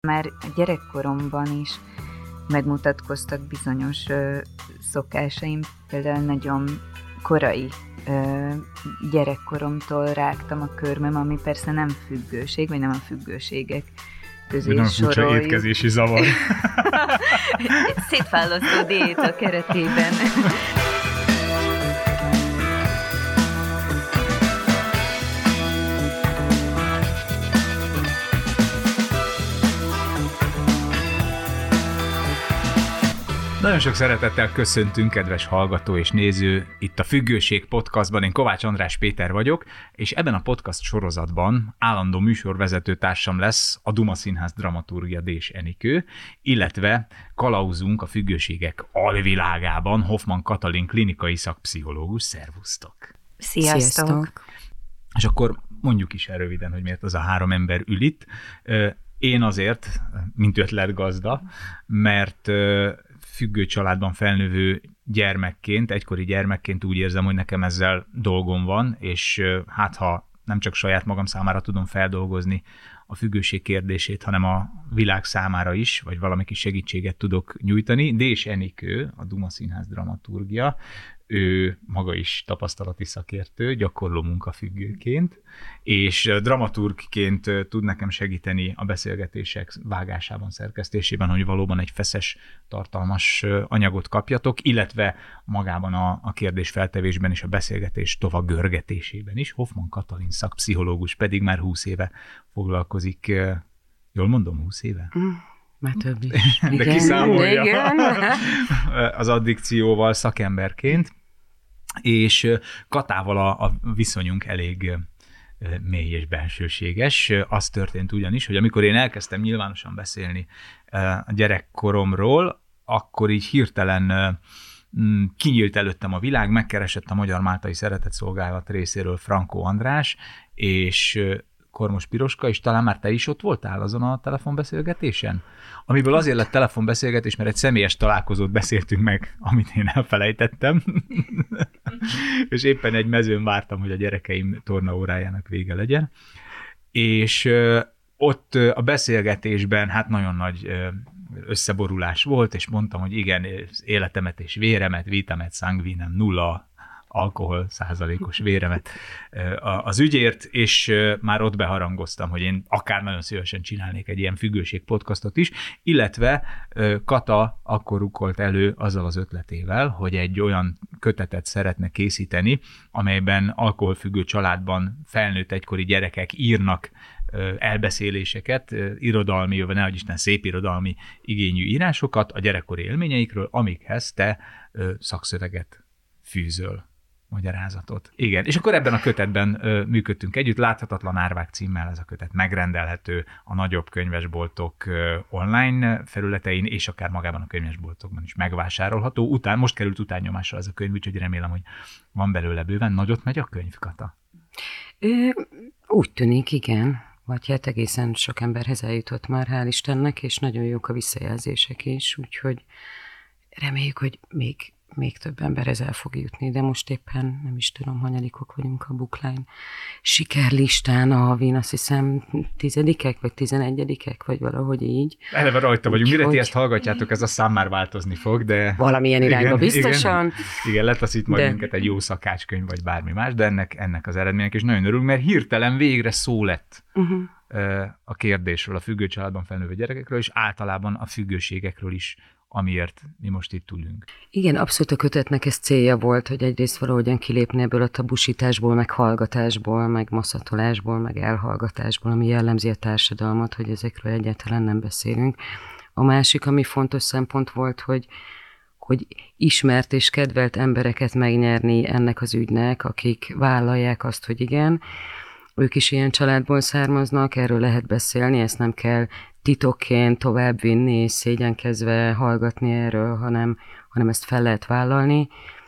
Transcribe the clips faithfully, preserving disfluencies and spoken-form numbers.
Már gyerekkoromban is megmutatkoztak bizonyos ö, szokásaim, például nagyon korai ö, gyerekkoromtól rágtam a körmöm, ami persze nem függőség, vagy nem a függőségek közé nem soroljuk. Nem furcsa étkezési zavar. Szétválasztó diéta keretében. Nagyon sok szeretettel köszöntünk, kedves hallgató és néző, itt a Függőség podcastban. Én Kovács András Péter vagyok, és ebben a podcast sorozatban állandó műsorvezető társam lesz a Duma Színház dramaturgja Dés Enikő, illetve kalauzunk a függőségek alvilágában Hoffman Katalin klinikai szakpszichológus. Szervusztok! Sziasztok! Sziasztok. És akkor mondjuk is el röviden, hogy miért az a három ember ül itt. Én azért, mint ötletgazda, mert függő családban felnövő gyermekként, egykori gyermekként úgy érzem, hogy nekem ezzel dolgom van, és hát ha nem csak saját magam számára tudom feldolgozni a függőség kérdését, hanem a világ számára is, vagy valami kis segítséget tudok nyújtani. Dés Enikő, a Duma Színház dramaturgja, ő maga is tapasztalati szakértő, gyakorló munkafüggőként, és dramaturgként tud nekem segíteni a beszélgetések vágásában, szerkesztésében, hogy valóban egy feszes, tartalmas anyagot kapjatok, illetve magában a, a kérdés feltevésben és a beszélgetés tovább görgetésében is. Hoffman Katalin szakpszichológus pedig már húsz éve foglalkozik, jól mondom, húsz éve? Mm. Már több is. De igen, kiszámolja igen. az addikcióval szakemberként, és Katával a, a viszonyunk elég mély és bensőséges. Az történt ugyanis, hogy amikor én elkezdtem nyilvánosan beszélni a gyerekkoromról, akkor így hirtelen kinyílt előttem a világ, megkeresett a Magyar Máltai Szeretetszolgálat részéről Frankó András, és Kormos Piroska, és talán már te is ott voltál azon a telefonbeszélgetésen? Amiből azért lett telefonbeszélgetés, mert egy személyes találkozót beszéltünk meg, amit én elfelejtettem. És éppen egy mezőn vártam, hogy a gyerekeim tornaórájának vége legyen. És ott a beszélgetésben hát nagyon nagy összeborulás volt, és mondtam, hogy igen, életemet és véremet, vitamet, sanguinem, nulla alkohol százalékos véremet az ügyért, és már ott beharangoztam, hogy én akár nagyon szívesen csinálnék egy ilyen függőség podcastot is, illetve Kata akkor rukkolt elő azzal az ötletével, hogy egy olyan kötetet szeretne készíteni, amelyben alkoholfüggő családban felnőtt egykori gyerekek írnak elbeszéléseket, irodalmi, vagy nehogy Isten szép irodalmi igényű írásokat a gyerekkori élményeikről, amikhez te szakszöveget fűzöl, magyarázatot. Igen, és akkor ebben a kötetben ö, működtünk együtt, Láthatatlan árvák címmel ez a kötet megrendelhető a nagyobb könyvesboltok ö, online felületein, és akár magában a könyvesboltokban is megvásárolható. Után, most került utánnyomásra ez a könyv, úgyhogy remélem, hogy van belőle bőven. Nagyot megy a könyv, Kata? Ö, úgy tűnik, igen. Vagy hát egészen sok emberhez eljutott már, hál' Istennek, és nagyon jók a visszajelzések is, úgyhogy reméljük, hogy még még több emberhez el fog jutni, de most éppen nem is tudom, hanyadikok vagyunk a Bookline sikerlistán, a havin azt hiszem tizedikek, vagy tizenegyedikek, vagy valahogy így. Eleve rajta vagyunk, mire ti ezt hallgatjátok, ez a szám már változni fog, de... Valamilyen irányba biztosan. Igen, igen letaszít majd de... minket egy jó szakácskönyv, vagy bármi más, de ennek, ennek az eredmények is nagyon örülünk, mert hirtelen végre szó lett uh-huh. a kérdésről, a függő családban felnővő gyerekekről, és általában a függőségekről is, amiért mi most itt ülünk. Igen, abszolút a kötetnek ez célja volt, hogy egyrészt valahogyan kilépni ebből a tabusításból, meg hallgatásból, meg maszatolásból, meg elhallgatásból, ami jellemzi a társadalmat, hogy ezekről egyáltalán nem beszélünk. A másik, ami fontos szempont volt, hogy, hogy ismert és kedvelt embereket megnyerni ennek az ügynek, akik vállalják azt, hogy igen, ők is ilyen családból származnak, erről lehet beszélni, ezt nem kell titokként továbbvinni és szégyenkezve hallgatni erről, hanem, hanem ezt fel lehet vállalni,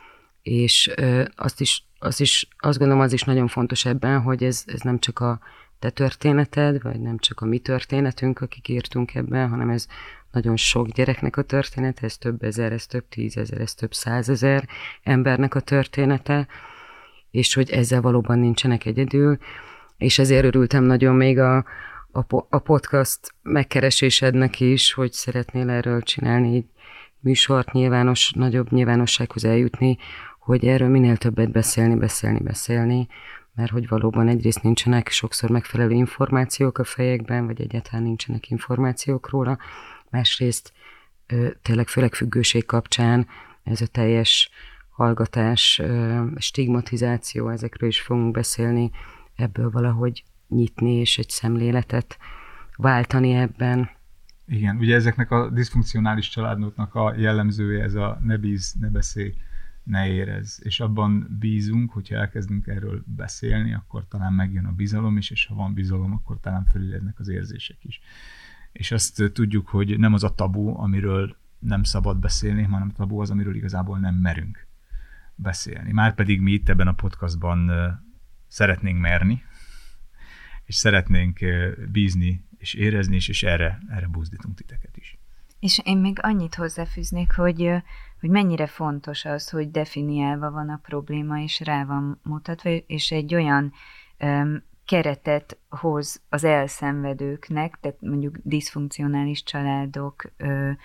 és ö, azt is, azt is, azt gondolom, az is nagyon fontos ebben, hogy ez, ez nem csak a te történeted, vagy nem csak a mi történetünk, akik írtunk ebben, hanem ez nagyon sok gyereknek a története, ez több ezer, ez több tízezer, ez több százezer embernek a története, és hogy ezzel valóban nincsenek egyedül, és ezért örültem nagyon még a a, po- a podcast megkeresésednek is, hogy szeretnél erről csinálni egy műsort, nyilvános, nagyobb nyilvánossághoz eljutni, hogy erről minél többet beszélni, beszélni, beszélni, mert hogy valóban egyrészt nincsenek sokszor megfelelő információk a fejekben, vagy egyáltalán nincsenek információk róla, másrészt tényleg főleg függőség kapcsán ez a teljes hallgatás, stigmatizáció, ezekről is fogunk beszélni, ebből valahogy nyitni és egy szemléletet váltani ebben. Igen, ugye ezeknek a diszfunkcionális családoknak a jellemzője ez a ne bíz, ne beszélj, ne érezz. És abban bízunk, hogyha elkezdünk erről beszélni, akkor talán megjön a bizalom is, és ha van bizalom, akkor talán felüljednek az érzések is. És azt tudjuk, hogy nem az a tabu, amiről nem szabad beszélni, hanem a tabu az, amiről igazából nem merünk beszélni. Márpedig mi itt ebben a podcastban szeretnénk merni, és szeretnénk bízni, és érezni is, és erre, erre buzdítunk titeket is. És én még annyit hozzáfűznék, hogy, hogy mennyire fontos az, hogy definiálva van a probléma, és rá van mutatva, és egy olyan um, keretet hoz az elszenvedőknek, tehát mondjuk diszfunkcionális családokban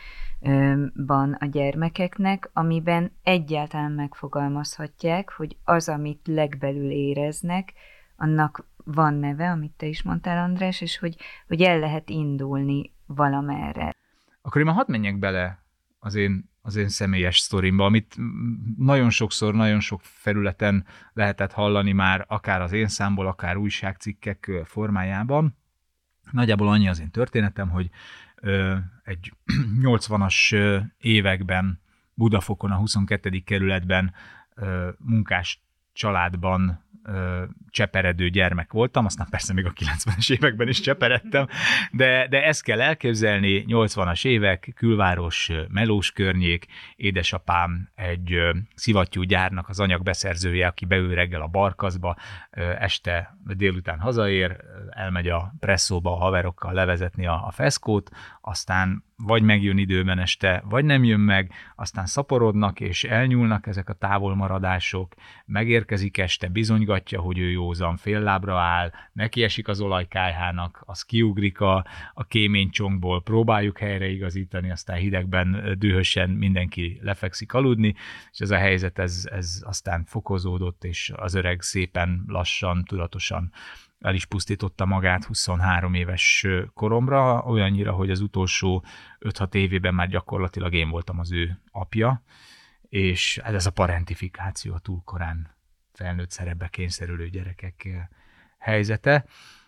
a gyermekeknek, amiben egyáltalán megfogalmazhatják, hogy az, amit legbelül éreznek, annak van neve, amit te is mondtál, András, és hogy, hogy el lehet indulni valamerre. Akkor én már hadd menjek bele az én, az én személyes sztorimba, amit nagyon sokszor, nagyon sok felületen lehetett hallani már, akár az én számból, akár újságcikkek formájában. Nagyjából annyi az én történetem, hogy ö, egy nyolcvanas években Budafokon, a huszonkettedik kerületben ö, munkás családban ö, cseperedő gyermek voltam, aztán persze még a kilencvenes években is cseperedtem, de, de ezt kell elképzelni, nyolcvanas évek, külváros, melós környék, édesapám egy ö, szivattyúgyárnak az anyagbeszerzője, aki beül reggel a Barkaszba, ö, este délután hazaér, elmegy a presszóba a haverokkal levezetni a, a feszkót, aztán vagy megjön időben este, vagy nem jön meg, aztán szaporodnak és elnyúlnak ezek a távolmaradások, megérkezik este, bizonygatja, hogy ő józan, fél lábra áll, neki esik az olajkályhának, az kiugrik a, a kéménycsonkból, próbáljuk helyreigazítani, aztán hidegben dühösen mindenki lefekszik aludni, és ez a helyzet ez, ez aztán fokozódott, és az öreg szépen, lassan, tudatosan el is pusztította magát huszonhárom éves koromra, olyannyira, hogy az utolsó öt-hat évében már gyakorlatilag én voltam az ő apja, és ez a parentifikáció, a túl korán felnőtt szerepbe kényszerülő gyerekek helyzete,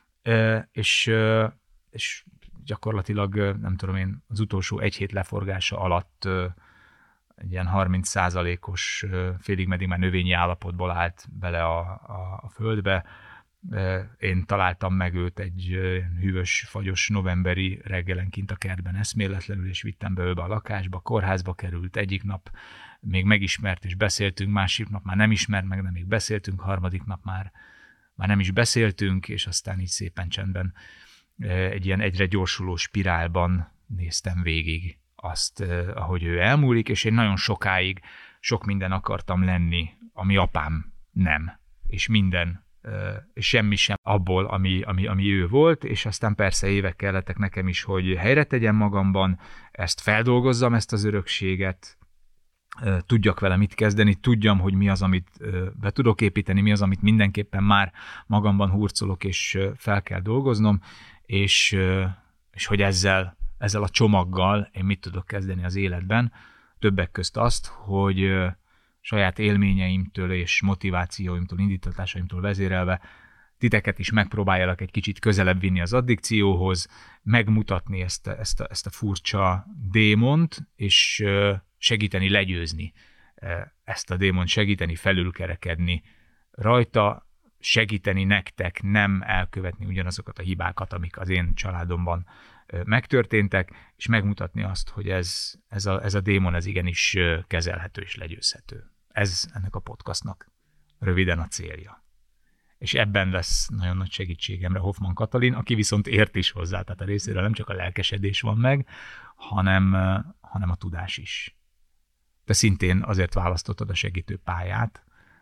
és, és gyakorlatilag, nem tudom én, az utolsó egy hét leforgása alatt egy ilyen harminc százalékos, félig meddig már növényi állapotból állt bele a, a, a földbe. Én találtam meg őt egy hűvös, fagyos novemberi reggelen kint a kertben eszméletlenül, és vittem be őbe a lakásba, kórházba került, egyik nap még megismert és beszéltünk, másik nap már nem ismert meg, de még beszéltünk, harmadik nap már, már nem is beszéltünk, és aztán így szépen csendben egy ilyen egyre gyorsuló spirálban néztem végig azt, ahogy ő elmúlik, és én nagyon sokáig sok minden akartam lenni, ami apám nem, és minden és semmi sem abból, ami, ami, ami ő volt, és aztán persze évek kellettek nekem is, hogy helyre tegyem magamban, ezt feldolgozzam, ezt az örökséget, tudjak vele mit kezdeni, tudjam, hogy mi az, amit be tudok építeni, mi az, amit mindenképpen már magamban hurcolok, és fel kell dolgoznom, és, és hogy ezzel, ezzel a csomaggal én mit tudok kezdeni az életben, többek közt azt, hogy saját élményeimtől és motivációimtól, indítatásaimtól vezérelve titeket is megpróbáljalak egy kicsit közelebb vinni az addikcióhoz, megmutatni ezt a, ezt a, ezt a furcsa démont, és segíteni legyőzni ezt a démont, segíteni felülkerekedni rajta, segíteni nektek nem elkövetni ugyanazokat a hibákat, amik az én családomban megtörténtek, és megmutatni azt, hogy ez, ez, a, ez a démon ez igenis kezelhető és legyőzhető. Ez ennek a podcastnak röviden a célja. És ebben lesz nagyon nagy segítségemre Hoffman Katalin, aki viszont ért is hozzá, tehát a részéről nem csak a lelkesedés van meg, hanem, hanem a tudás is. Te szintén azért választottad a segítő pályát,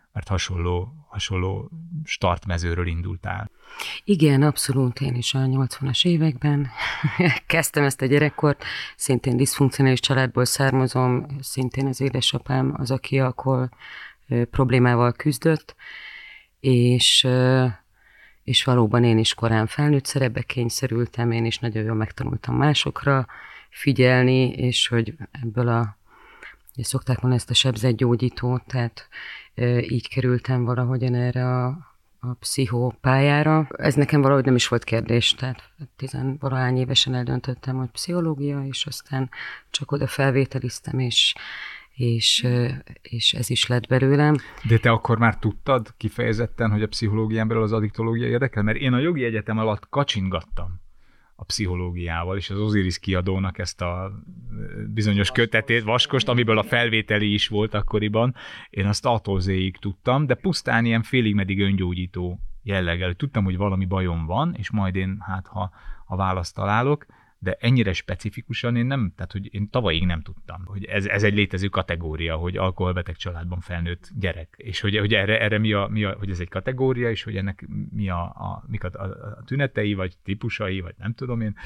mert hasonló, hasonló startmezőről indultál. Igen, abszolút. Én is a nyolcvanas években kezdtem ezt a gyerekkort. Szintén diszfunkcionális családból származom, szintén az édesapám az, aki akkor problémával küzdött, és, és valóban én is korán felnőtt szerepbe kényszerültem, én is nagyon jól megtanultam másokra figyelni, és hogy ebből a, szokták mondani ezt a sebzetgyógyítót, tehát így kerültem valahogyan erre a, a pszichopályára. Ez nekem valahogy nem is volt kérdés, tehát tizenvalahány évesen eldöntöttem, hogy pszichológia, és aztán csak oda felvételiztem, és És, és ez is lett belőlem. De te akkor már tudtad kifejezetten, hogy a pszichológián belül az addiktológia érdekel? Mert én a jogi egyetem alatt kacsingattam a pszichológiával, és az Osiris kiadónak ezt a bizonyos kötetét, vaskost, amiből a felvételi is volt akkoriban, én azt A-tól Z-ig tudtam, de pusztán ilyen félig meddig öngyógyító jelleggel. Tudtam, hogy valami bajom van, és majd én, hát ha a választ találok, de ennyire specifikusan én nem, tehát hogy én tavalyig nem tudtam, hogy ez, ez egy létező kategória, hogy alkoholbeteg családban felnőtt gyerek, és hogy, hogy erre, erre mi, a, mi a, hogy ez egy kategória, és hogy ennek mi a, a, mik a, a tünetei, vagy típusai, vagy nem tudom én,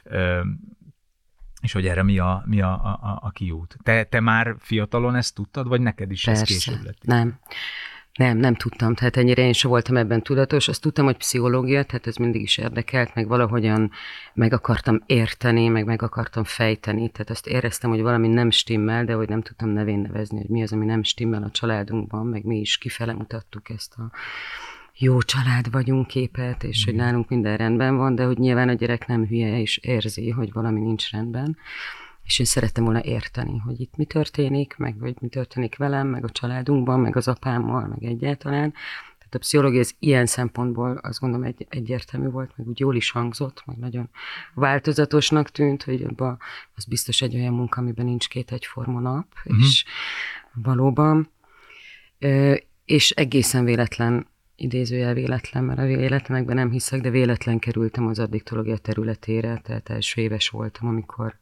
és hogy erre mi a, mi a, a, a kiút. Te, te már fiatalon ezt tudtad, vagy neked is Persze, ez később lett? Nem. Nem, nem tudtam, tehát ennyire én sem voltam ebben tudatos. Azt tudtam, hogy pszichológia, tehát ez mindig is érdekelt, meg valahogyan meg akartam érteni, meg meg akartam fejteni, tehát azt éreztem, hogy valami nem stimmel, de hogy nem tudtam nevén nevezni, hogy mi az, ami nem stimmel a családunkban, meg mi is kifele mutattuk ezt a jó család vagyunk képet, és mm. hogy nálunk minden rendben van, de hogy nyilván a gyerek nem hülye, és érzi, hogy valami nincs rendben. És én szerettem volna érteni, hogy itt mi történik, meg hogy mi történik velem, meg a családunkban, meg az apámmal, meg egyáltalán. Tehát a pszichológia ez ilyen szempontból azt gondolom egy, egyértelmű volt, meg úgy jól is hangzott, meg nagyon változatosnak tűnt, hogy abban az biztos egy olyan munka, amiben nincs két egyforma nap, uh-huh. és valóban. És egészen véletlen, idézőjel véletlen, mert a véletlenekben nem hiszek, de véletlen kerültem az addiktológia területére, tehát első éves voltam, amikor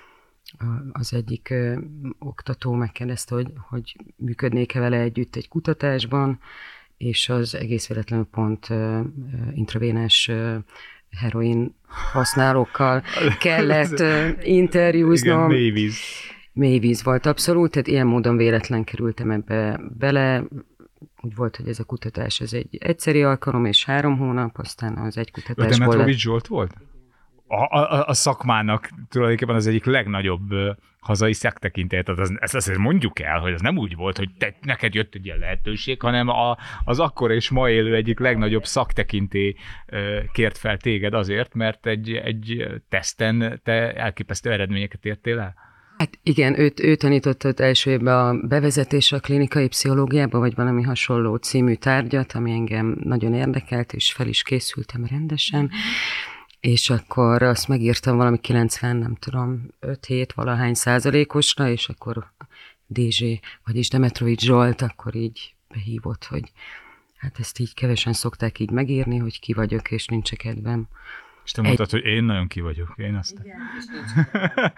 az egyik ö, oktató megkérdezte, hogy, hogy működnék-e vele együtt egy kutatásban, és az egész véletlenül pont ö, intravénás ö, heroin használókkal kellett ö, interjúznom. Igen, mélyvíz. Mélyvíz volt abszolút, tehát ilyen módon véletlen kerültem ebbe bele. Úgy volt, hogy ez a kutatás, ez egy egyszeri alkalom, és három hónap, aztán az egy kutatásból... De Metrovics Zsolt volt? A, a, a szakmának tulajdonképpen az egyik legnagyobb uh, hazai szaktekintélyt, az, ezt azért mondjuk el, hogy ez nem úgy volt, hogy te, neked jött egy ilyen lehetőség, hanem a, az akkor és ma élő egyik legnagyobb szaktekintély uh, kért fel téged azért, mert egy, egy teszten te elképesztő eredményeket értél el? Hát igen, őt, ő tanította ott első évben a bevezetés a klinikai pszichológiába, vagy valami hasonló című tárgyat, ami engem nagyon érdekelt, és fel is készültem rendesen. És akkor azt megírtam valami kilencven, nem tudom, öt-hét valahány százalékosra, és akkor dé zsé, vagyis Demetrovics Zsolt akkor így behívott, hogy hát ezt így kevesen szokták így megírni, hogy ki vagyok, és nincs kedvem. És te mondtad, Egy... hogy én nagyon ki vagyok, én azt. Igen, és nincs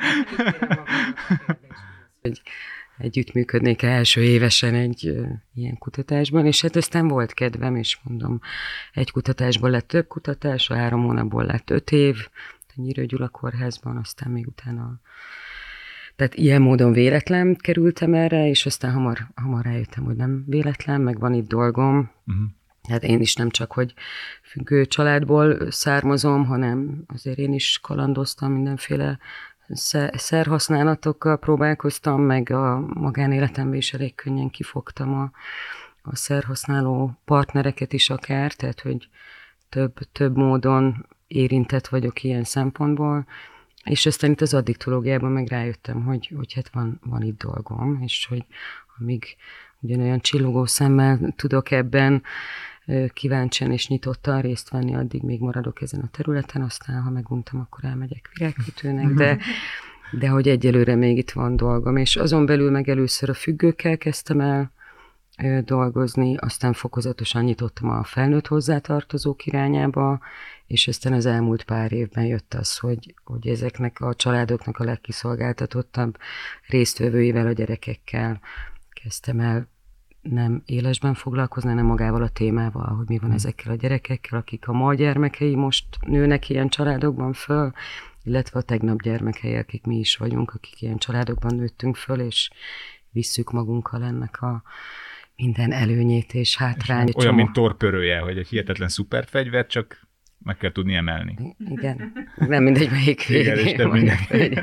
hogy együttműködnék első évesen egy uh, ilyen kutatásban, és hát aztán volt kedvem, és mondom, egy kutatásból lett több kutatás, a három hónapból lett öt év, a Nyírő Gyula kórházban, aztán még utána. Tehát ilyen módon véletlen kerültem erre, és aztán hamar, hamar rájöttem, hogy nem véletlen, meg van itt dolgom. Uh-huh. Hát én is nem csak, hogy függő családból származom, hanem azért én is kalandoztam mindenféle szerhasználatokkal próbálkoztam, meg a magánéletemben is elég könnyen kifogtam a, a szerhasználó partnereket is akár, tehát hogy több, több módon érintett vagyok ilyen szempontból, és aztán itt az addiktológiában meg rájöttem, hogy, hogy hát van, van itt dolgom, és hogy amíg ugyanolyan csillogó szemmel tudok ebben kíváncsian és nyitottan részt venni, addig még maradok ezen a területen, aztán ha meguntam, akkor elmegyek virágkötőnek, de, de hogy egyelőre még itt van dolgom, és azon belül meg először a függőkkel kezdtem el dolgozni, aztán fokozatosan nyitottam a felnőtt hozzátartozók irányába, és aztán az elmúlt pár évben jött az, hogy, hogy ezeknek a családoknak a legkiszolgáltatottabb résztvevőivel, a gyerekekkel kezdtem el nem élesben foglalkozni, hanem magával a témával, hogy mi van ezekkel a gyerekekkel, akik a ma gyermekei most nőnek ilyen családokban föl, illetve a tegnap gyermekei, akik mi is vagyunk, akik ilyen családokban nőttünk föl, és visszük magunkkal ennek a minden előnyét és hátrányt. Olyan, mint torpörője, hogy egy hihetetlen szuperfegyver, csak meg kell tudni emelni. Igen, nem mindegy, melyik végén. Igen, és nem mindegy.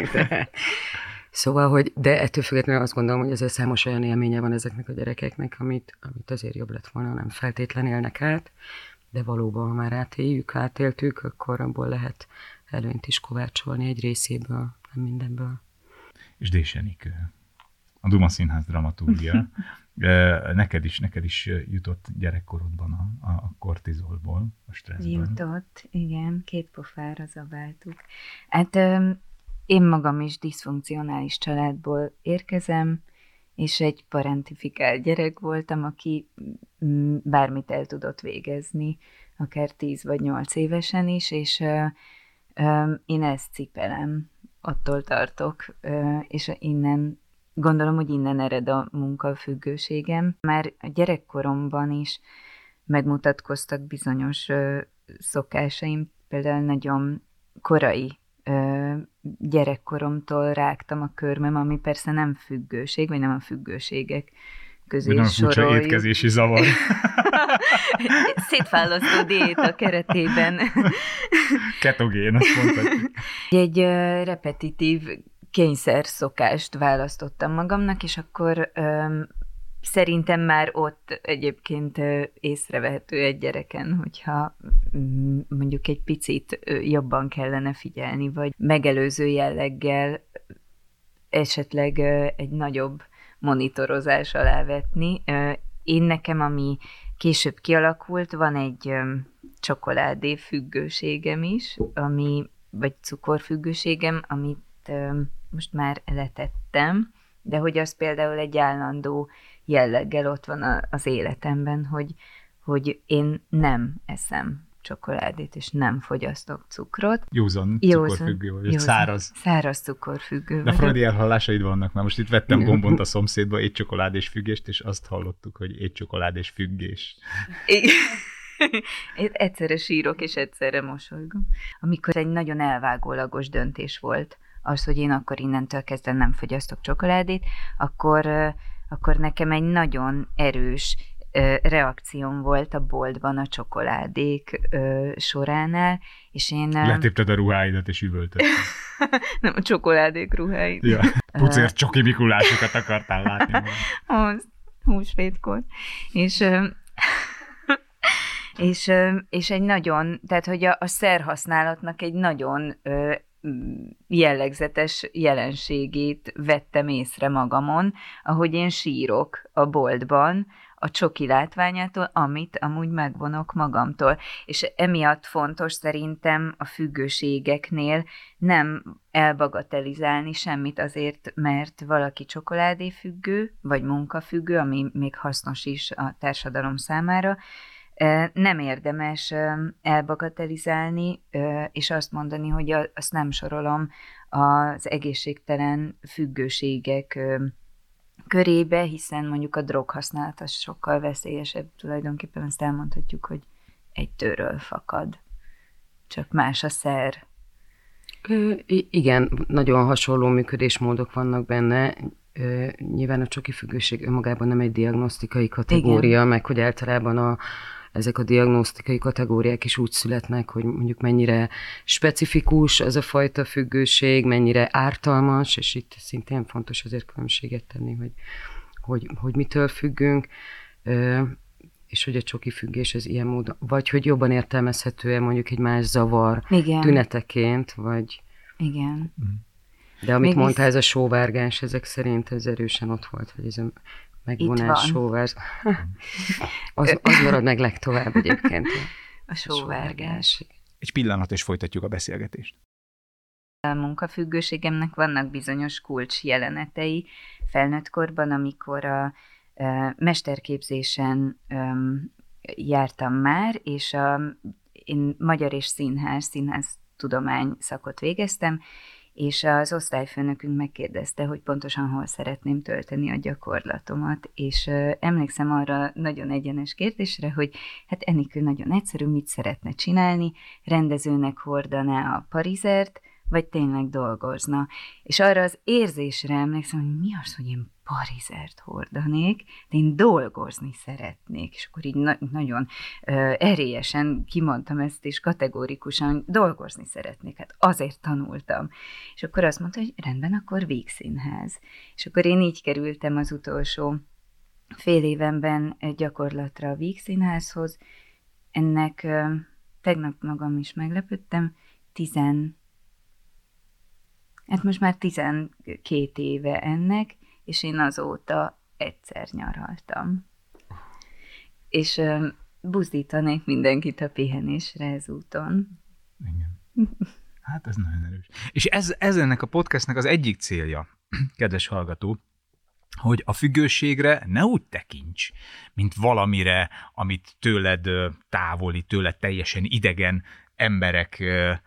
Szóval, hogy, de ettől függetlenül azt gondolom, hogy ezzel számos olyan élménye van ezeknek a gyerekeknek, amit, amit azért jobb lett volna, nem feltétlen élnek át, de valóban, ha már átéljük, átéltük, akkor abból lehet előnyt is kovácsolni egy részéből, nem mindenből. És Désenik, a Duma Színház dramaturgia, neked is, neked is jutott gyerekkorodban a, a kortizolból, a stresszből. Jutott, igen, két pofára zabáltuk. Hát én magam is diszfunkcionális családból érkezem, és egy parentifikált gyerek voltam, aki bármit el tudott végezni, akár tíz vagy nyolc évesen is, és uh, uh, én ezt cipelem, attól tartok, uh, és innen, gondolom, hogy innen ered a munkafüggőségem. Már a gyerekkoromban is megmutatkoztak bizonyos uh, szokásaim, például nagyon korai gyerekkoromtól rágtam a körmöm, ami persze nem függőség, vagy nem a függőségek közé nem soroljuk. Nem furcsa étkezési zavar. Szétválasztó diéta keretében. Ketogén, azt mondhatjuk. Egy repetitív kényszerszokást választottam magamnak, és akkor um, szerintem már ott egyébként észrevehető egy gyereken, hogyha mondjuk egy picit jobban kellene figyelni, vagy megelőző jelleggel esetleg egy nagyobb monitorozás alá vetni. Én nekem, ami később kialakult, van egy csokoládé függőségem is, ami, vagy cukorfüggőségem, amit most már letettem, de hogy az például egy állandó jelleggel ott van az életemben, hogy, hogy én nem eszem csokoládét, és nem fogyasztok cukrot. Józan cukorfüggő vagy, józan, száraz. Száraz cukorfüggő De freudi elhallásaid vannak, mert most itt vettem gombont a szomszédba, étcsokoládés függést, és azt hallottuk, hogy étcsokoládés függés. Igen. Én egyszerre sírok, és egyszerre mosolygom. Amikor egy nagyon elvágólagos döntés volt az, hogy én akkor innentől kezdve nem fogyasztok csokoládét, akkor, akkor nekem egy nagyon erős reakcióm volt a boltban a csokoládék soránál, és én... Letépted a ruháidat, és üvöltötted. Nem, a csokoládék ruháid. Ja, pucér csoki Mikulásokat akartál látni. Az húsvétkor. És... És, és egy nagyon, tehát hogy a, a szerhasználatnak egy nagyon ö, jellegzetes jelenségét vettem észre magamon, ahogy én sírok a boltban a csoki látványától, amit amúgy megvonok magamtól. És emiatt fontos szerintem a függőségeknél nem elbagatelizálni semmit azért, mert valaki csokoládéfüggő, vagy munkafüggő, ami még hasznos is a társadalom számára. Nem érdemes elbagatelizálni, és azt mondani, hogy azt nem sorolom az egészségtelen függőségek körébe, hiszen mondjuk a droghasználat az sokkal veszélyesebb. Tulajdonképpen azt elmondhatjuk, hogy egy tőről fakad, csak más a szer. Igen, nagyon hasonló működésmódok vannak benne. Nyilván a csoki függőség önmagában nem egy diagnosztikai kategória, igen. Meg hogy általában a ezek a diagnosztikai kategóriák is úgy születnek, hogy mondjuk mennyire specifikus az a fajta függőség, mennyire ártalmas, és itt szintén fontos azért különbséget tenni, hogy, hogy, hogy mitől függünk, és hogy a csoki függés az ilyen módon, vagy hogy jobban értelmezhető-e mondjuk egy más zavar igen. tüneteként, vagy... Igen. De amit Még mondtál, ez a sóvárgás, ezek szerint ez erősen ott volt, hogy ez a megvonás, sóvárgás. Az, az marad meg legtovább egyébként. A sóvárgás. Egy pillanat, és folytatjuk a beszélgetést. A munkafüggőségemnek vannak bizonyos kulcs jelenetei felnőtt korban, amikor a, a mesterképzésen um, jártam már, és a, én magyar és színház, színház tudomány szakot végeztem, és az osztályfőnökünk megkérdezte, hogy pontosan hol szeretném tölteni a gyakorlatomat, és uh, emlékszem arra nagyon egyenes kérdésre, hogy hát Enikő nagyon egyszerű, mit szeretne csinálni, rendezőnek hordaná a parizert, vagy tényleg dolgozna. És arra az érzésre emlékszem, hogy mi az, hogy én parizert hordanék, de én dolgozni szeretnék. És akkor így na- nagyon uh, erélyesen kimondtam ezt, és kategórikusan, hogy dolgozni szeretnék. Hát azért tanultam. És akkor azt mondta, hogy rendben, akkor Vígszínház. És akkor én így kerültem az utolsó fél évenben gyakorlatra a Vígszínházhoz. Ennek uh, tegnap magam is meglepődtem, tizen Hát most már tizenkét éve ennek, és én azóta egyszer nyaraltam. És uh, buzdítanék mindenkit a pihenésre ezúton. Igen. Hát ez nagyon erős. És ez, ez ennek a podcastnek az egyik célja, kedves hallgató, hogy a függőségre ne úgy tekints, mint valamire, amit tőled távoli, tőled teljesen idegen emberek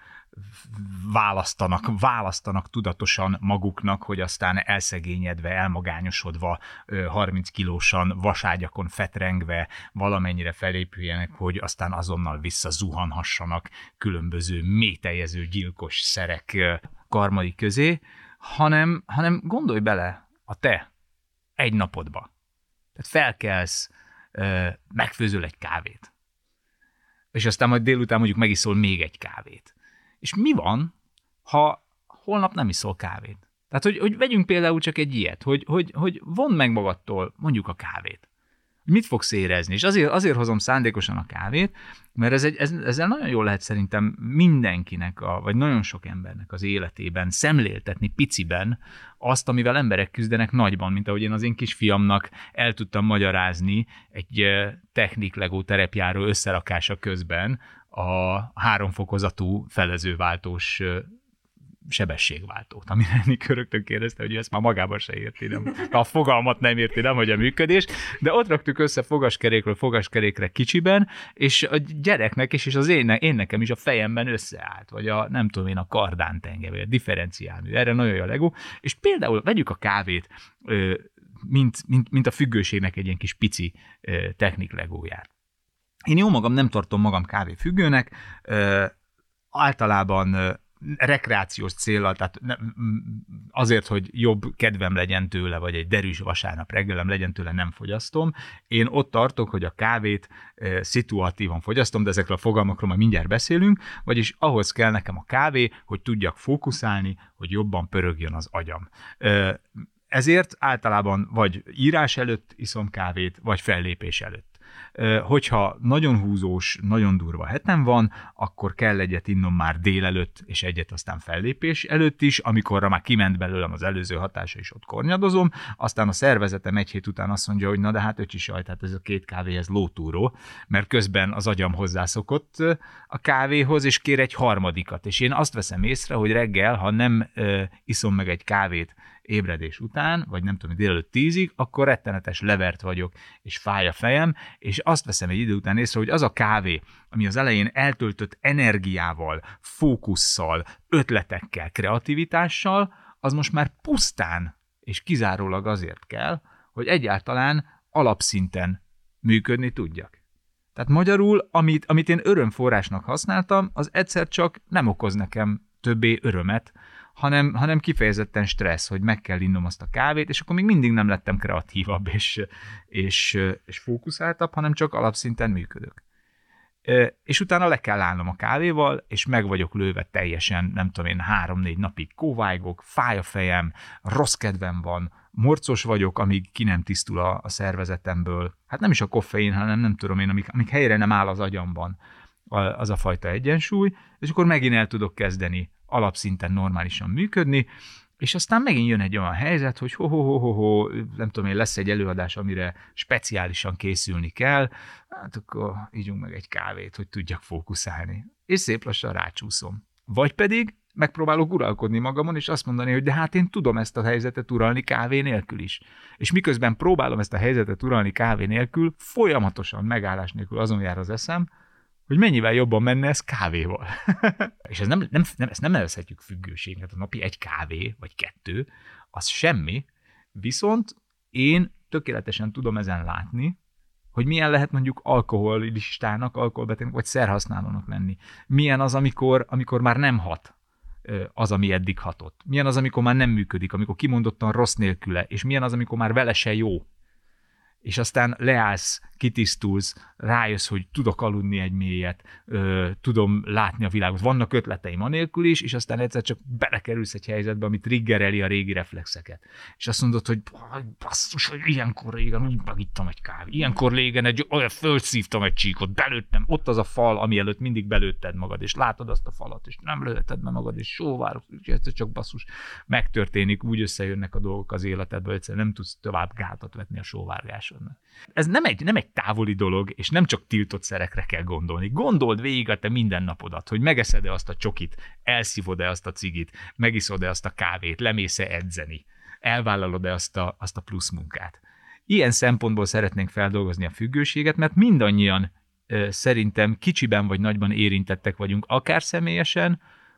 választanak, választanak tudatosan maguknak, hogy aztán elszegényedve, elmagányosodva, harminc kilósan, vaságyakon fetrengve valamennyire felépüljenek, hogy aztán azonnal visszazuhanhassanak különböző mélyteljező gyilkos szerek karmai közé, hanem, hanem gondolj bele a te egy napodba. Tehát felkelsz, megfőzöl egy kávét, és aztán majd délután mondjuk megiszol még egy kávét. És mi van, ha holnap nem iszol kávét? Tehát, hogy, hogy vegyünk például csak egy ilyet, hogy, hogy, hogy vondd meg magadtól mondjuk a kávét. Mit fogsz érezni? És azért, azért hozom szándékosan a kávét, mert ez egy, ez, ezzel nagyon jól lehet szerintem mindenkinek, a, vagy nagyon sok embernek az életében szemléltetni piciben azt, amivel emberek küzdenek nagyban, mint ahogy én az én kisfiamnak el tudtam magyarázni egy technik Lego terepjáró összerakása közben a háromfokozatú felezőváltós sebességváltót, amire Enikő rögtön kérdezte, hogy ezt már magában se érti, nem. A fogalmat nem érti, nem, hogy a működés, de ott raktuk össze fogaskerékről fogaskerékre kicsiben, és a gyereknek is, és az én, én nekem is a fejemben összeállt, vagy a nem tudom én, a kardántenge, vagy a differenciálmű. Erre nagyon jó a Lego. És például vegyük a kávét, mint, mint, mint a függőségnek egy ilyen kis pici technik Legóját. Én jó magam nem tartom magam kávéfüggőnek, általában rekreációs céllal, tehát azért, hogy jobb kedvem legyen tőle, vagy egy derűs vasárnap reggelem legyen tőle, nem fogyasztom. Én ott tartok, hogy a kávét e, szituatívan fogyasztom, de ezekről a fogalmakról majd mindjárt beszélünk, vagyis ahhoz kell nekem a kávé, hogy tudjak fókuszálni, hogy jobban pörögjön az agyam. E, ezért általában vagy írás előtt iszom kávét, vagy fellépés előtt. Hogyha nagyon húzós, nagyon durva hetem van, akkor kell egyet innom már délelőtt, és egyet aztán fellépés előtt is, amikorra már kiment belőlem az előző hatása, és ott kornyadozom, aztán a szervezetem egy hét után azt mondja, hogy na de hát öcsi sajt, hát ez a két kávé, ez lótúró, mert közben az agyam hozzászokott a kávéhoz, és kér egy harmadikat, és én azt veszem észre, hogy reggel, ha nem uh, iszom meg egy kávét ébredés után, vagy nem tudom, délelőtt tízig, akkor rettenetes levert vagyok, és fáj a fejem, és azt veszem egy idő után észre, hogy az a kávé, ami az elején eltöltött energiával, fókusszal, ötletekkel, kreativitással, az most már pusztán és kizárólag azért kell, hogy egyáltalán alapszinten működni tudjak. Tehát magyarul, amit, amit én örömforrásnak használtam, az egyszer csak nem okoz nekem többé örömet, hanem, hanem kifejezetten stressz, hogy meg kell innom azt a kávét, és akkor még mindig nem lettem kreatívabb és, és, és fókuszáltabb, hanem csak alapszinten működök. És utána le kell állnom a kávéval, és meg vagyok lőve teljesen, nem tudom én, három-négy napig kóvájgok, fáj a fejem, rossz kedvem van, morcos vagyok, amíg ki nem tisztul a, a szervezetemből. Hát nem is a koffein, hanem nem tudom én, amíg, amíg helyre nem áll az agyamban az a fajta egyensúly, és akkor megint el tudok kezdeni alapszinten normálisan működni, és aztán megint jön egy olyan helyzet, hogy ho-ho-ho-ho, nem tudom én, lesz egy előadás, amire speciálisan készülni kell, hát akkor ígyunk meg egy kávét, hogy tudjak fókuszálni. És szép lassan rácsúszom. Vagy pedig megpróbálok uralkodni magamon, és azt mondani, hogy de hát én tudom ezt a helyzetet uralni kávé nélkül is. És miközben próbálom ezt a helyzetet uralni kávé nélkül, folyamatosan megállás nélkül azon jár az eszem, hogy mennyivel jobban menne ez kávéval. És ez nem, nem, nem, ezt nem nevezhetjük függőségnek, a napi egy kávé, vagy kettő, az semmi, viszont én tökéletesen tudom ezen látni, hogy milyen lehet mondjuk alkoholistának, alkoholbetegnek, vagy szerhasználónak lenni. Milyen az, amikor, amikor már nem hat az, ami eddig hatott. Milyen az, amikor már nem működik, amikor kimondottan rossz nélküle, és milyen az, amikor már vele se jó. És aztán leállsz, kitisztulsz, rájössz, hogy tudok aludni egy mélyet, ö, tudom látni a világot, vannak ötleteim anélkül is, és aztán egyszer csak belekerülsz egy helyzetbe, ami triggereli a régi reflexeket. És azt mondod, hogy basszus, hogy ilyenkor régen úgy megittam egy kávét, ilyenkor régen egy, olyan fölszívtam egy csíkot, belőttem, ott az a fal, ami előtt mindig belőtted magad, és látod azt a falat, és nem lőtted be magad, és sóvárok, és egyszer csak basszus, megtörténik, úgy összejönnek a dolgok az életedből, egyszerűen nem tudsz tovább gátat vetni a sóvárgás. Ez nem egy, nem egy távoli dolog, és nem csak tiltott szerekre kell gondolni. Gondold végig a te mindennapodat, hogy megeszed-e azt a csokit, elszívod-e azt a cigit, megiszod-e azt a kávét, lemész-e edzeni, elvállalod-e azt a, azt a plusz munkát. Ilyen szempontból szeretnénk feldolgozni a függőséget, mert mindannyian ö, szerintem kicsiben vagy nagyban érintettek vagyunk, akár személyesen,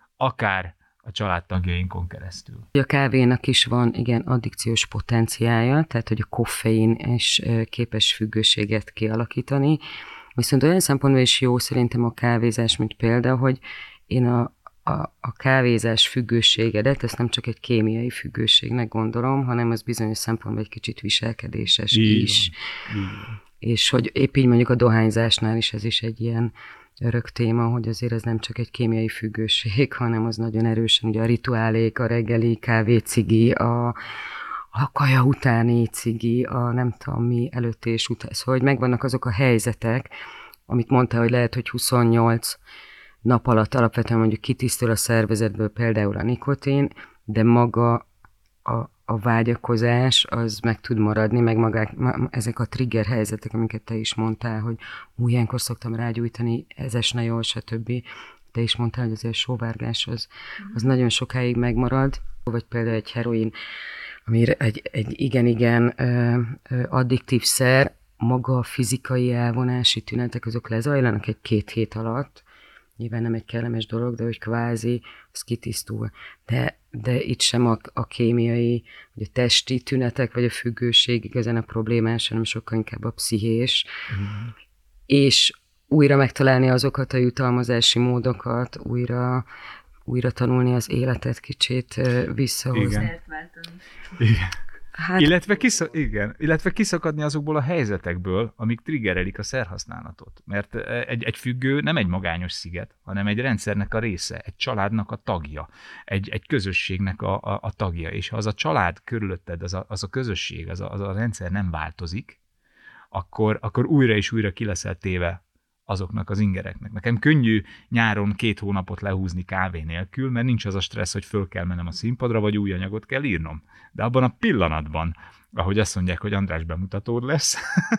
akár a családtagjainkon keresztül. A kávénak is van, igen, addikciós potenciálja, tehát hogy a koffein is képes függőséget kialakítani. Viszont olyan szempontból is jó szerintem a kávézás, mint példa, hogy én a, a, a kávézás függőségedet, ezt nem csak egy kémiai függőségnek gondolom, hanem az bizonyos szempontból egy kicsit viselkedéses így is. Van. Így van. És hogy épp így mondjuk a dohányzásnál is ez is egy ilyen örök téma, hogy azért ez nem csak egy kémiai függőség, hanem az nagyon erősen, ugye a rituálék, a reggeli kávé, cigi, a, a kaja utáni cigi, a nem tudom mi előtt és után. Szóval, hogy megvannak azok a helyzetek, amit mondta, hogy lehet, hogy huszonnyolc nap alatt alapvetően mondjuk kitisztul a szervezetből például a nikotin, de maga a a vágyakozás, az meg tud maradni, meg magák, ezek a trigger helyzetek, amiket te is mondtál, hogy úgy ilyenkor szoktam rágyújtani, ez esne jól, stb. Te is mondtál, hogy azért a sóvárgás az, az nagyon sokáig megmarad, vagy például egy heroin, ami egy, egy igen-igen addiktív szer, maga a fizikai elvonási tünetek, azok lezajlanak egy-két hét alatt, nyilván nem egy kellemes dolog, de hogy kvázi, az kitisztul. De, de itt sem a, a kémiai, vagy a testi tünetek, vagy a függőség igazán a problémás, hanem sokkal inkább a pszichés. Mm. És újra megtalálni azokat a jutalmazási módokat, újra, újra tanulni az életet kicsit visszahozni. Igen. Igen. Hát, illetve, kisz, igen, illetve kiszakadni azokból a helyzetekből, amik triggerelik a szerhasználatot. Mert egy, egy függő nem egy magányos sziget, hanem egy rendszernek a része, egy családnak a tagja, egy, egy közösségnek a, a, a tagja. És ha az a család körülötted, az a, az a közösség, az a, az a rendszer nem változik, akkor, akkor újra és újra ki leszel téve azoknak az ingereknek. Nekem könnyű nyáron két hónapot lehúzni kávé nélkül, mert nincs az a stressz, hogy föl kell mennem a színpadra, vagy új anyagot kell írnom. De abban a pillanatban, ahogy azt mondják, hogy András bemutatód lesz,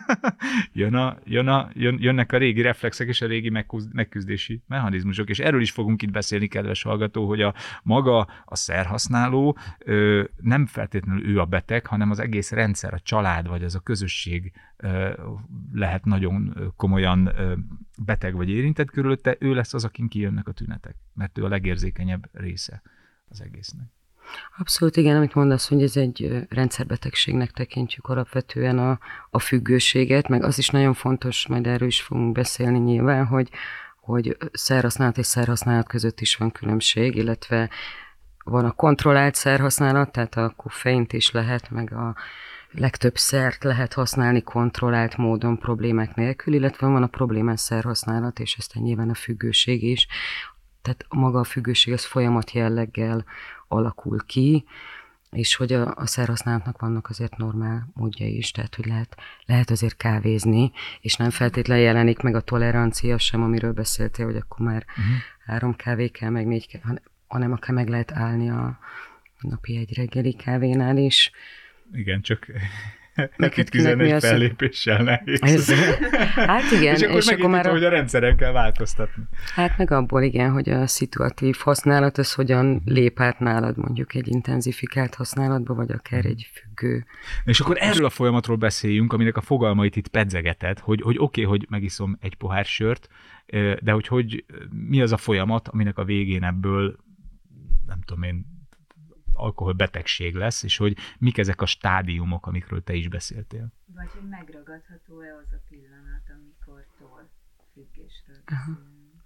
jön a, jön a, jön, jönnek a régi reflexek és a régi megküzdési mechanizmusok. És erről is fogunk itt beszélni, kedves hallgató, hogy a maga a szerhasználó ö, nem feltétlenül ő a beteg, hanem az egész rendszer, a család, vagy az a közösség ö, lehet nagyon komolyan ö, beteg vagy érintett körülötte, ő lesz az, akin kijönnek a tünetek, mert ő a legérzékenyebb része az egésznek. Abszolút igen, amit mondasz, hogy ez egy rendszerbetegségnek tekintjük alapvetően a, a függőséget, meg az is nagyon fontos, majd erről is fogunk beszélni nyilván, hogy, hogy szerhasználat és szerhasználat között is van különbség, illetve van a kontrollált szerhasználat, tehát a koffeint is lehet, meg a legtöbb szert lehet használni kontrollált módon problémák nélkül, illetve van a problémás szerhasználat, és aztán nyilván a függőség is. Tehát maga a függőség az folyamat jelleggel alakul ki, és hogy a, a szerhasználatnak vannak azért normál módjai is, tehát hogy lehet, lehet azért kávézni, és nem feltétlenül jelenik meg a tolerancia sem, amiről beszéltél, hogy akkor már uh-huh. három kávé kell, meg négy kávé, hanem akár meg lehet állni a napi egy reggeli kávénál is. Igen, csak Heti tizenegy fellépéssel nehéz. Ez, hát igen. És akkor és megint akkor itt, a... hogy a rendszeren kell változtatni. Hát meg abból igen, hogy a szituatív használat az hogyan lép át nálad mondjuk egy intenzifikált használatba, vagy akár egy függő. És akkor erről a folyamatról beszéljünk, aminek a fogalmait itt pedzegeted, hogy, hogy oké, okay, hogy megiszom egy pohár sört, de hogy, hogy mi az a folyamat, aminek a végén ebből, nem tudom én, alkoholbetegség lesz, és hogy mik ezek a stádiumok, amikről te is beszéltél. Vagy hogy megragadható-e az a pillanat, amikortól függésről beszélünk.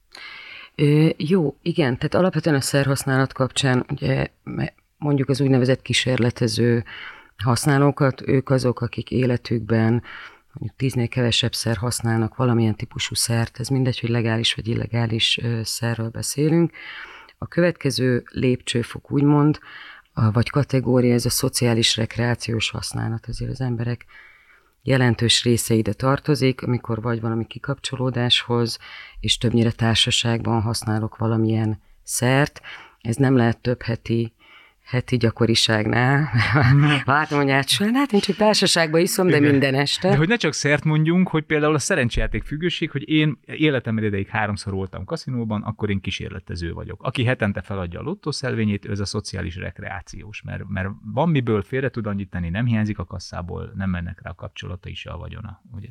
Ö, jó, igen, tehát alapvetően a szerhasználat kapcsán ugye mondjuk az úgynevezett kísérletező használókat, ők azok, akik életükben mondjuk tíznél kevesebb szer használnak valamilyen típusú szert, ez mindegy, hogy legális vagy illegális szerről beszélünk. A következő lépcsőfok úgymond, vagy kategória, ez a szociális rekreációs használat. Azért az emberek jelentős része ide tartozik, amikor vagy valami kikapcsolódáshoz, és többnyire társaságban használok valamilyen szert. Ez nem lehet több heti, heti gyakoriságnál. Látom, hogy átsúlyan, hát én csak társaságban iszom, de minden este. De hogy ne csak szert mondjunk, hogy például a szerencsejáték függőség, hogy én életemben ideig háromszor voltam kaszinóban, akkor én kísérletező vagyok. Aki hetente feladja a lottószelvényét, ő ez a szociális rekreációs, mert, mert van miből félre tud annyit tenni, nem hiányzik a kasszából, nem mennek rá a kapcsolatai se a vagyona, ugye?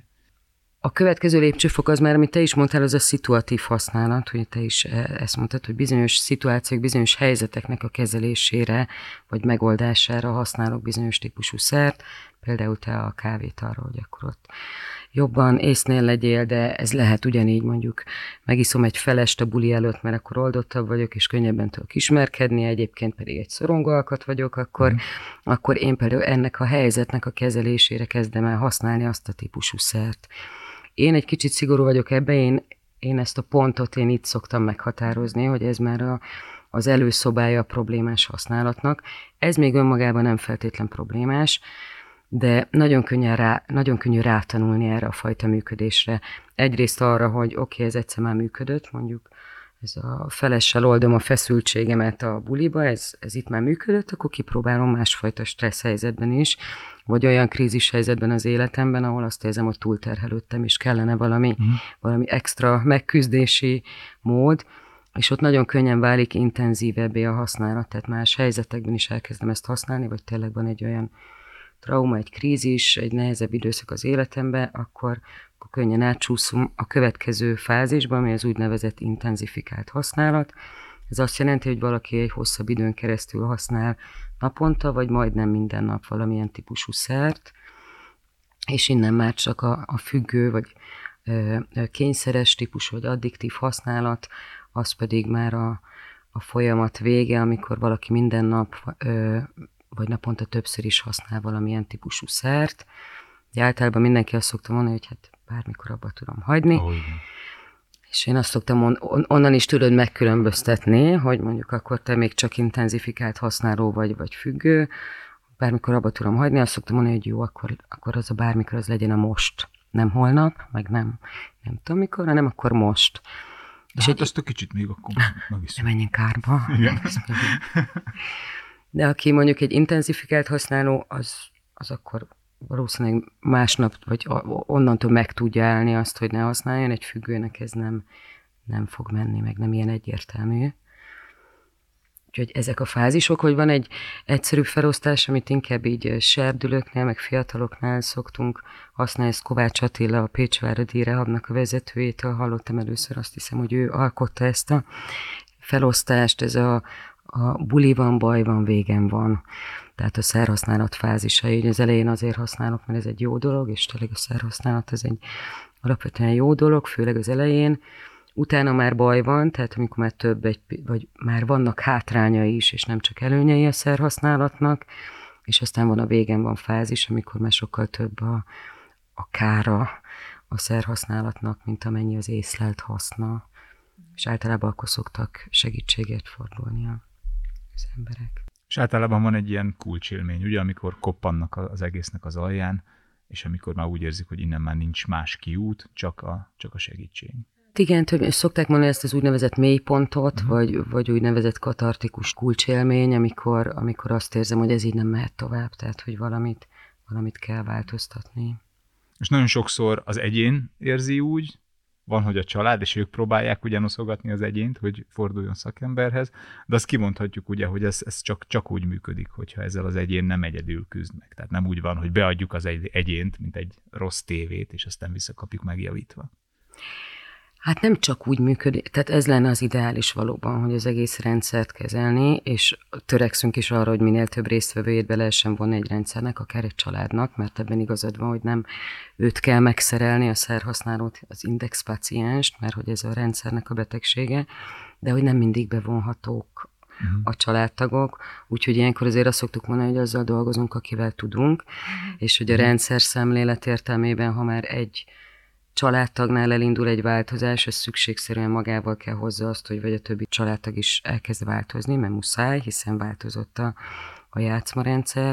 A következő lépcsőfok az már, amit te is mondtál, az a szituatív használat, hogy te is ezt mondtad, hogy bizonyos szituációk, bizonyos helyzeteknek a kezelésére vagy megoldására használok bizonyos típusú szert, például te a kávét arra, hogy akkor ott jobban észnél legyél, de ez lehet ugyanígy, mondjuk megiszom egy felest a buli előtt, mert akkor oldottabb vagyok, és könnyebben tudok ismerkedni, egyébként pedig egy szorongóalkat vagyok, akkor, mm. akkor én például ennek a helyzetnek a kezelésére kezdem el használni azt a típusú szert. Én egy kicsit szigorú vagyok ebbe, én, én ezt a pontot én itt szoktam meghatározni, hogy ez már a, az előszobája a problémás használatnak. Ez még önmagában nem feltétlen problémás, de nagyon, könnyen rá, nagyon könnyű rátanulni erre a fajta működésre. Egyrészt arra, hogy oké, okay, ez egyszer már működött, mondjuk ez a felessel oldom a feszültségemet a buliba, ez, ez itt már működött, akkor kipróbálom másfajta stressz helyzetben is, vagy olyan krízis helyzetben az életemben, ahol azt érzem, hogy túlterhelődtem, és kellene valami, mm. valami extra megküzdési mód, és ott nagyon könnyen válik intenzívebbé a használat, tehát más helyzetekben is elkezdem ezt használni, vagy tényleg van egy olyan trauma, egy krízis, egy nehezebb időszak az életemben, akkor, akkor könnyen átcsúszom a következő fázisba, ami az úgynevezett intenzifikált használat. Ez azt jelenti, hogy valaki egy hosszabb időn keresztül használ naponta, vagy majdnem minden nap valamilyen típusú szert, és innen már csak a, a függő, vagy ö, kényszeres típusú, vagy addiktív használat, az pedig már a, a folyamat vége, amikor valaki minden nap, ö, vagy naponta többször is használ valamilyen típusú szert. De általában mindenki azt szokta mondani, hogy hát bármikor abba tudom hagyni. Oh, és én azt szoktam on, on, onnan is tudod megkülönböztetni, hogy mondjuk akkor te még csak intenzifikált használó vagy, vagy függő, bármikor abba tudom hagyni, azt szoktam mondani, hogy jó, akkor, akkor az a bármikor az legyen a most. Nem holnap, meg nem, nem tudom mikor, hanem akkor most. De és hát egy, azt a kicsit még akkor megiszom. Ne menjen kárba. De aki mondjuk egy intenzifikált használó, az, az akkor valószínűleg másnap, vagy onnantól meg tudja állni azt, hogy ne használjon, egy függőnek ez nem, nem fog menni, meg nem ilyen egyértelmű. Úgyhogy ezek a fázisok, hogy van egy egyszerű felosztás, amit inkább így serdülőknél, meg fiataloknál szoktunk használni, ezt Kovács Attila, a Pécsváradi Rehabnak a vezetőjétől hallottam először, azt hiszem, hogy ő alkotta ezt a felosztást, ez a, a buli van, baj van, végem van. Tehát a szerhasználat fázisai, hogy az elején azért használok, mert ez egy jó dolog, és tényleg a szerhasználat ez egy alapvetően jó dolog, főleg az elején. Utána már baj van, tehát amikor már több, egy, vagy már vannak hátrányai is, és nem csak előnyei a szerhasználatnak, és aztán van a végén van fázis, amikor már sokkal több a, a kára a szerhasználatnak, mint amennyi az észlelt haszna. És általában akkor szoktak segítségért fordulni az emberek. És általában van egy ilyen kulcsélmény, ugye, amikor koppannak az egésznek az alján, és amikor már úgy érzik, hogy innen már nincs más kiút, csak a, csak a segítség. Igen, több, szokták mondani ezt az úgynevezett mélypontot, mm. vagy, vagy úgynevezett katartikus kulcsélmény, amikor, amikor azt érzem, hogy ez így nem mehet tovább, tehát hogy valamit, valamit kell változtatni. És nagyon sokszor az egyén érzi úgy, van, hogy a család, és ők próbálják ugye noszogatni az egyént, hogy forduljon szakemberhez, de azt kimondhatjuk ugye, hogy ez, ez csak, csak úgy működik, hogyha ezzel az egyén nem egyedül küzd meg. Tehát nem úgy van, hogy beadjuk az egy, egyént, mint egy rossz tévét, és aztán visszakapjuk megjavítva. Hát nem csak úgy működik, tehát ez lenne az ideális valóban, hogy az egész rendszert kezelni, és törekszünk is arra, hogy minél több résztvevőjét be lehessen vonni egy rendszernek, akár egy családnak, mert ebben igazad van, hogy nem őt kell megszerelni, a szerhasználót, az indexpacienst, mert hogy ez a rendszernek a betegsége, de hogy nem mindig bevonhatók uh-huh. a családtagok, úgyhogy ilyenkor azért azt szoktuk mondani, hogy azzal dolgozunk, akivel tudunk, és hogy a rendszer szemlélet értelmében, ha már egy családtagnál elindul egy változás, ez szükségszerűen magával kell hozza azt, hogy vagy a többi családtag is elkezd változni, mert muszáj, hiszen változott a, a játszmarendszer,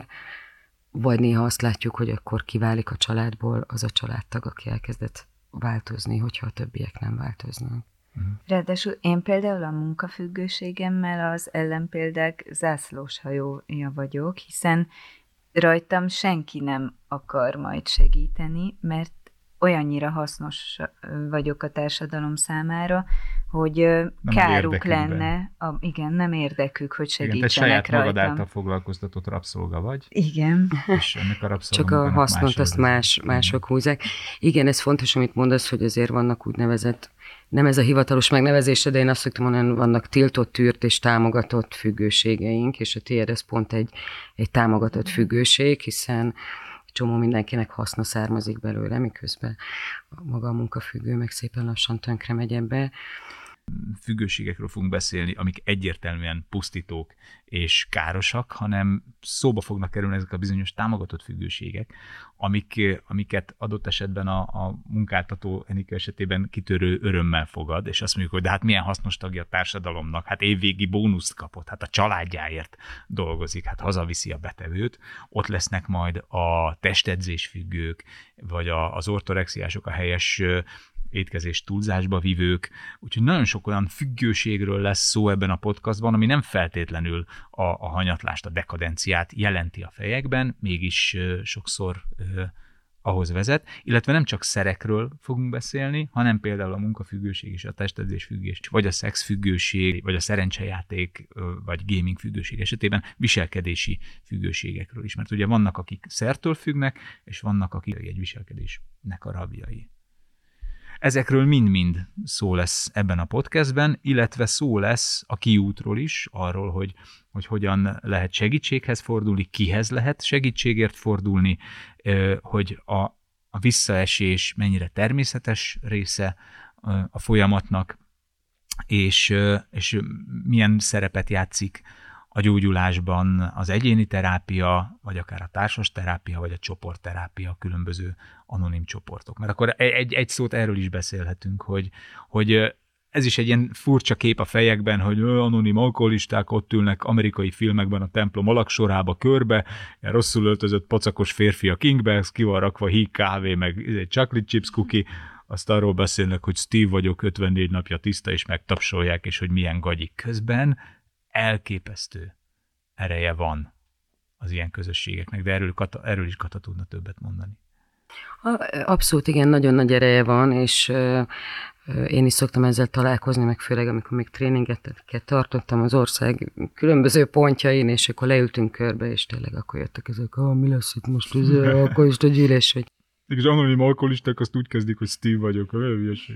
vagy néha azt látjuk, hogy akkor kiválik a családból az a családtag, aki elkezdett változni, hogyha a többiek nem változnak. Ráadásul én például a munkafüggőségemmel az ellenpéldák zászlós hajója vagyok, hiszen rajtam senki nem akar majd segíteni, mert olyannyira hasznos vagyok a társadalom számára, hogy nem káruk lenne, a, igen, nem érdekük, hogy segítsenek igen, te saját rajtam. magad által foglalkoztatott rabszolga vagy. Igen. És ennek a Csak a hasznot azt más, mások húzzák. Igen, ez fontos, amit mondasz, hogy azért vannak úgynevezett, nem ez a hivatalos megnevezése, de én azt szoktam mondani, vannak tiltott, tűrt és támogatott függőségeink, és a tiéd ez pont egy, egy támogatott függőség, hiszen csomó mindenkinek haszna származik belőle, miközben maga a munkafüggő meg szépen lassan tönkre megy ebbe. Függőségekről fogunk beszélni, amik egyértelműen pusztítók és károsak, hanem szóba fognak kerülni ezek a bizonyos támogatott függőségek, amik, amiket adott esetben a, a munkáltató Enika esetében kitörő örömmel fogad, és azt mondjuk, hogy de hát milyen hasznos tagja a társadalomnak, hát évvégi bónuszt kapott, hát a családjáért dolgozik, hát hazaviszi a betevőt, ott lesznek majd a testedzésfüggők, vagy a, az ortorexiások, a helyes étkezés túlzásba vivők, úgyhogy nagyon sok olyan függőségről lesz szó ebben a podcastban, ami nem feltétlenül a, a hanyatlást, a dekadenciát jelenti a fejekben, mégis uh, sokszor uh, ahhoz vezet, illetve nem csak szerekről fogunk beszélni, hanem például a munkafüggőség és a testedzés függés, vagy a szexfüggőség, vagy a szerencsejáték, uh, vagy gaming függőség esetében viselkedési függőségekről is, mert ugye vannak, akik szertől függnek, és vannak, akik egy viselkedésnek a rabjai. Ezekről mind-mind szó lesz ebben a podcastben, illetve szó lesz a kiútról is, arról, hogy, hogy hogyan lehet segítséghez fordulni, kihez lehet segítségért fordulni, hogy a, a visszaesés mennyire természetes része a folyamatnak, és, és milyen szerepet játszik a gyógyulásban az egyéni terápia, vagy akár a társas terápia, vagy a csoportterápia, a különböző anonim csoportok. Mert akkor egy, egy szót erről is beszélhetünk, hogy, hogy ez is egy ilyen furcsa kép a fejekben, hogy anonim alkoholisták ott ülnek amerikai filmekben a templom alaksorába körbe, rosszul öltözött pacakos férfi a kingbe, ki van rakva híg kávé, meg egy chocolate chips cookie, azt arról beszélnek, hogy Steve vagyok, ötvennégy napja tiszta, és megtapsolják, és hogy milyen gagyik. Közben elképesztő ereje van az ilyen közösségeknek, de erről, Kata, erről is Kata tudna többet mondani. Abszolút, igen, nagyon nagy ereje van, és én is szoktam ezzel találkozni, meg főleg amikor még tréningeket tartottam az ország különböző pontjain, és akkor leültünk körbe, és tényleg akkor jöttek ezek, ah, mi lesz itt most, ez, akkor is a gyűlés, hogy... És anonim alkoholisták azt úgy kezdik, hogy Steve vagyok, a hülyeség.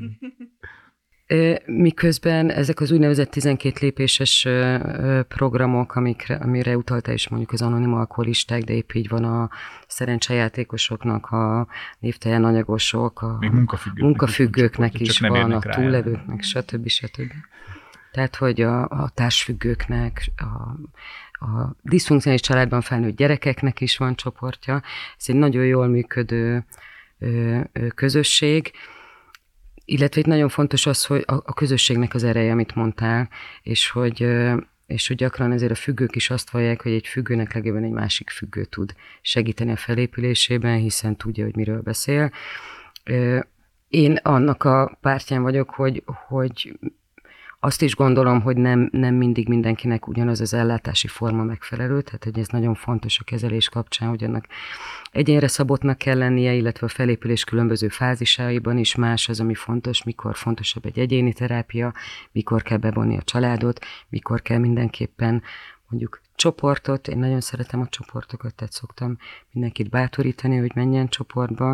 Miközben ezek az úgynevezett tizenkét lépéses programok, amikre, amire utaltál is mondjuk az anonim alkoholisták, de épp így van a szerencsejátékosoknak, a névtelen anyagosok, a munkafüggőknek, munkafüggőknek is, is van, a túllevőknek, stb. stb. Tehát, hogy a, a társfüggőknek, a, a diszfunkcionális családban felnőtt gyerekeknek is van csoportja. Ez egy nagyon jól működő ö, ö, közösség, illetve itt nagyon fontos az, hogy a, a közösségnek az ereje, amit mondtál, és hogy, és hogy gyakran ezért a függők is azt vallják, hogy egy függőnek legjobban egy másik függő tud segíteni a felépülésében, hiszen tudja, hogy miről beszél. Én annak a pártján vagyok, hogy, hogy Azt is gondolom, hogy nem, nem mindig mindenkinek ugyanaz az ellátási forma megfelelő, tehát hogy ez nagyon fontos a kezelés kapcsán, hogy annak egyénre szabottnak kell lennie, illetve a felépülés különböző fázisaiban is más az, ami fontos, mikor fontosabb egy egyéni terápia, mikor kell bevonni a családot, mikor kell mindenképpen mondjuk csoportot, én nagyon szeretem a csoportokat, tehát szoktam mindenkit bátorítani, hogy menjen csoportba.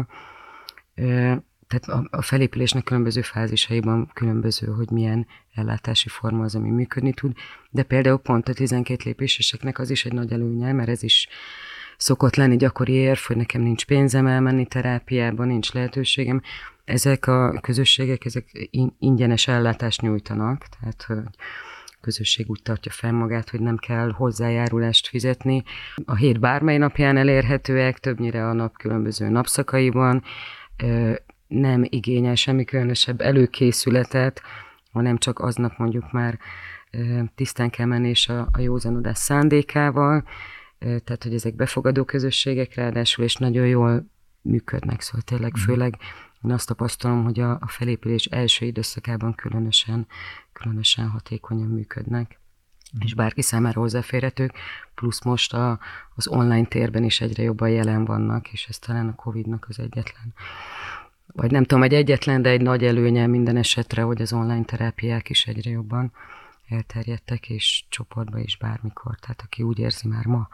Tehát a felépülésnek különböző fázisaiban különböző, hogy milyen ellátási forma az, ami működni tud, de például pont a tizenkét lépéseseknek az is egy nagy előnye, mert ez is szokott lenni gyakori érv, hogy nekem nincs pénzem elmenni terápiába, nincs lehetőségem. Ezek a közösségek, ezek ingyenes ellátást nyújtanak, tehát hogy a közösség úgy tartja fenn magát, hogy nem kell hozzájárulást fizetni. A hét bármely napján elérhetőek, többnyire a nap különböző napszakaiban, nem igényel semmi különösebb előkészületet, hanem csak aznap mondjuk már tisztán kell menni és a, a józanodás szándékával, tehát hogy ezek befogadó közösségek ráadásul, és nagyon jól működnek, szóval tényleg főleg én azt tapasztalom, hogy a, a felépülés első időszakában különösen, különösen hatékonyan működnek, mm. és bárki számára hozzáférhetők, plusz most a, az online térben is egyre jobban jelen vannak, és ez talán a Covidnak az egyetlen, vagy nem tudom, egy egyetlen, de egy nagy előnye minden esetre, hogy az online terápiák is egyre jobban elterjedtek, és csoportba is bármikor, tehát aki úgy érzi már ma.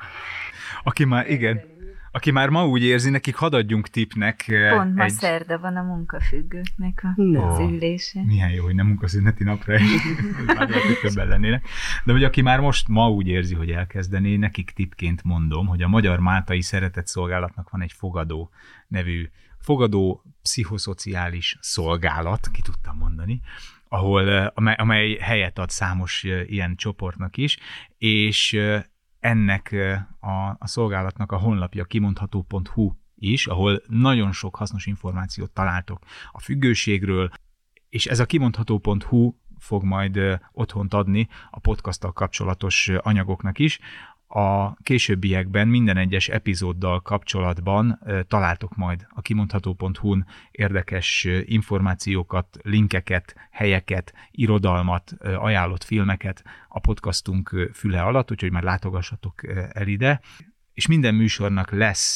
Aki már, igen, aki már ma úgy érzi, nekik hadd adjunk tippnek. Pont ma egy... szerda van a munkafüggőknek az oh, ülése. Milyen jó, hogy nem munkaszüneti napra is, már lehet, többen lennének. De hogy aki már most ma úgy érzi, hogy elkezdené, nekik tippként mondom, hogy a Magyar Máltai Szeretetszolgálatnak van egy Fogadó nevű fogadó pszichoszociális szolgálat, ki tudtam mondani, ahol, amely, amely helyet ad számos ilyen csoportnak is, és ennek a, a szolgálatnak a honlapja kimondható pont hu is, ahol nagyon sok hasznos információt találtok a függőségről, és ez a kimondható pont hu fog majd otthont adni a podcasttal kapcsolatos anyagoknak is. A későbbiekben minden egyes epizóddal kapcsolatban találtok majd a kimondható pont hu-n érdekes információkat, linkeket, helyeket, irodalmat, ajánlott filmeket a podcastunk füle alatt, úgyhogy már látogassatok el ide. És minden műsornak lesz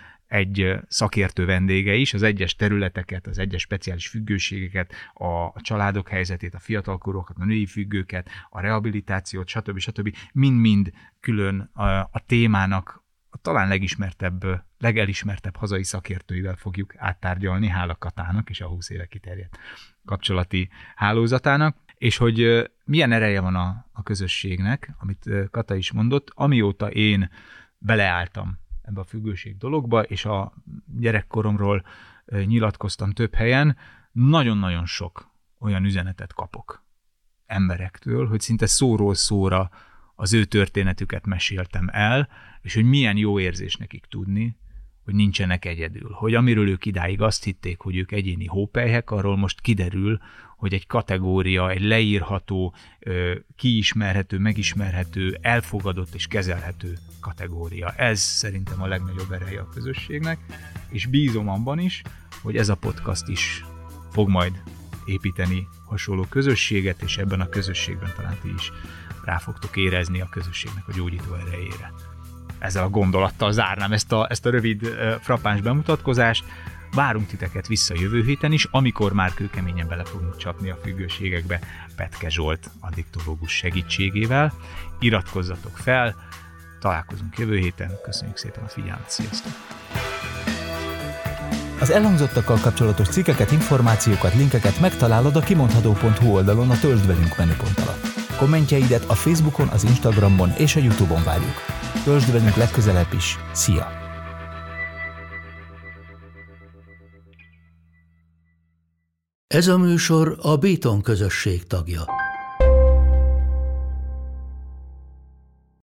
egy szakértő vendége is, az egyes területeket, az egyes speciális függőségeket, a családok helyzetét, a fiatalkorokat, a női függőket, a rehabilitációt, stb. stb. Mind-mind külön a, a témának a talán legismertebb, legelismertebb hazai szakértőivel fogjuk áttárgyalni, hála Katának és a húsz éve kiterjedt kapcsolati hálózatának, és hogy milyen ereje van a, a közösségnek, amit Kata is mondott, amióta én beleálltam ebbe a függőség dologba, és a gyerekkoromról nyilatkoztam több helyen, nagyon-nagyon sok olyan üzenetet kapok emberektől, hogy szinte szóról szóra az ő történetüket meséltem el, és hogy milyen jó érzés nekik tudni, hogy nincsenek egyedül. Hogy amiről ők idáig azt hitték, hogy ők egyéni hópelyhek, arról most kiderül, hogy egy kategória, egy leírható, kiismerhető, megismerhető, elfogadott és kezelhető kategória. Ez szerintem a legnagyobb ereje a közösségnek, és bízom abban is, hogy ez a podcast is fog majd építeni hasonló közösséget, és ebben a közösségben talán ti is rá fogtok érezni a közösségnek a gyógyító erejére. Ezzel a gondolattal zárnám ezt a, ezt a rövid, frappáns bemutatkozást. Várunk titeket vissza jövő héten is, amikor már kőkeményen bele fogunk csapni a függőségekbe Petke Zsolt addiktológus segítségével. Iratkozzatok fel, találkozunk jövő héten. Köszönjük szépen a figyelmet, sziasztok! Az elhangzottakkal kapcsolatos cikkeket, információkat, linkeket megtalálod a kimondható pont hu oldalon a Töltsd velünk menüpont alatt. Kommentjeidet a Facebookon, az Instagramon és a YouTube-on várjuk. Töltsd velünk legközelebb is. Szia! Ez a műsor a Béton közösség tagja.